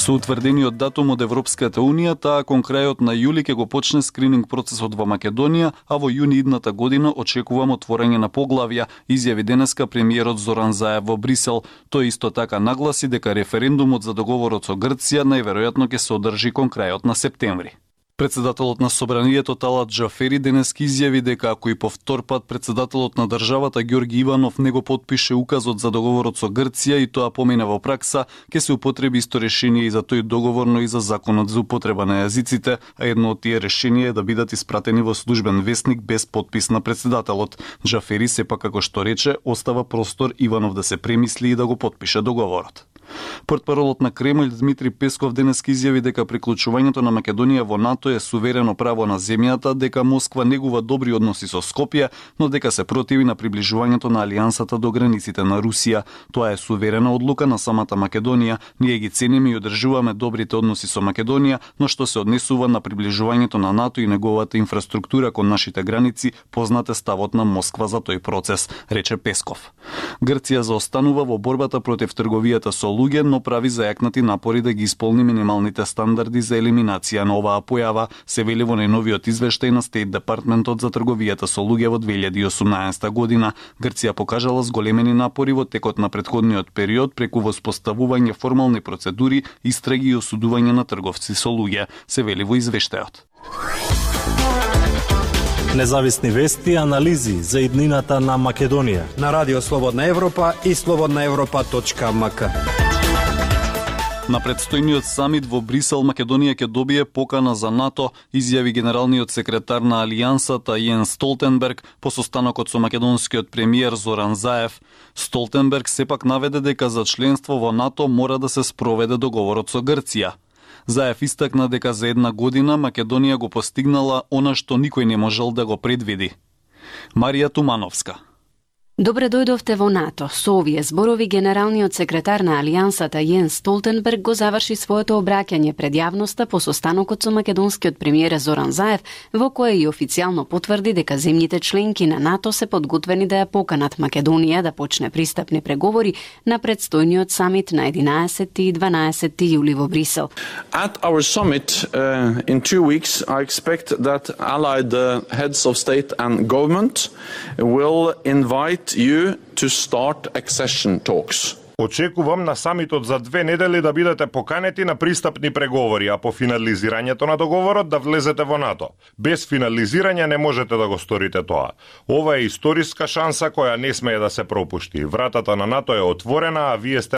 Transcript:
Со утврдениот датум од Европската Унија, таа кон крајот на јули ќе го почне скрининг процесот во Македонија, а во јуни идната година очекувам отворање на поглавја, изјави денеска премиерот Зоран Заев во Брисел. Тој исто така нагласи дека референдумот за договорот со Грција најверојатно ќе се одржи кон крајот на септември. Председателот на Собранието Талат Джафери денес изјави дека ако и по втор пат председателот на државата Ѓорги Иванов не го потпише указот за договорот со Грција и тоа помине во пракса, ќе се употреби исто решение и за тој договор, но и за законот за употреба на јазиците, а едно од тие решенија е да бидат испратени во службен весник без потпис на председателот. Джафери сепак, како што рече, остава простор Иванов да се премисли и да го потпише договорот. Портпаролот на Кремљ Дмитри Песков денес изјави дека приклучувањето на Македонија во НАТО е суверено право на земјата, дека Москва негува добри односи со Скопје, но дека се противи на приближувањето на алијансата до границите на Русија. Тоа е суверена одлука на самата Македонија. Ние ги цениме и одржуваме добрите односи со Македонија, но што се однесува на приближувањето на НАТО и неговата инфраструктура кон нашите граници, познате ставот на Москва за тој процес, рече Песков. Грција заостанува во борбата против трговијата со луѓе, но прави зајакнати напори да ги исполни минималните стандарди за елиминација на оваа појава, се вели во најновиот извештај на Стейт Департментот за трговијата со луѓе во 2018 година. Грција покажала зголемени напори во текот на претходниот период преку воспоставување формални процедури, истраги и осудување на трговци со луѓе, се вели во извештајот. Независни вести и анализи за иднината на Македонија на Радио Слободна Европа и slobodnaevropa.mk. На предстојниот самит во Брисел Македонија ќе добие покана за НАТО, изјави генералниот секретар на Алијансата Јенс Столтенберг по состанокот со македонскиот премиер Зоран Заев. Столтенберг сепак наведе дека за членство во НАТО мора да се спроведе договорот со Грција. Заев истакна дека за една година Македонија го постигнала она што никој не можел да го предвиди. Марија Тумановска. Добре дојдовте во НАТО. Со овие зборови генералниот секретар на Алијансата Јенс Столтенберг го заврши своето обраќање пред јавноста по состанокот со македонскиот премиер Зоран Заев, во кое и официјално потврди дека земјите членки на НАТО се подготвени да ја поканат Македонија да почне пристапни преговори на предстојниот самит на 11 и 12 јули во Брисел. At our summit in 2 weeks, I expect that allied heads of state and government will invite you to start accession talks. Очекувам на самитот за 2 недели да бидете поканети на пристапни преговори, а по финализирањето на договорот да влезете во НАТО. Без финализирање не можете да го сторите тоа. Ова е историска шанса која не смее да се пропушти. Вратата на НАТО е отворена, а вие сте